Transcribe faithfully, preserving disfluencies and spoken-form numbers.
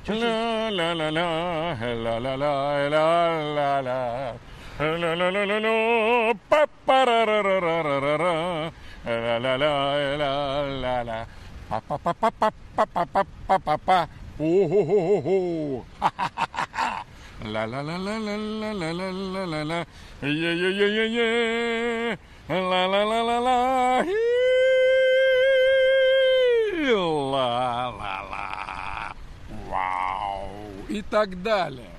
Ла-ла-ла-ла, ла-ла-ла-ла-ла-ла. Ла-ла-ла-ла-ла, па-па-ра-ра-ра-ра-ра-ра. Ла-ла-ла-ла-ла-ла. Па-па-па-па-па-па-па-па-па. У-ху-ху-ху-ху. Ха-ха-ха-ха. Ла-ла-ла-ла-ла-ла-ла-ла-ла-ла. Е-е-е-е-е. Ла-ла-ла-ла-ла. Ла-ла-ла. Вау. И так далее.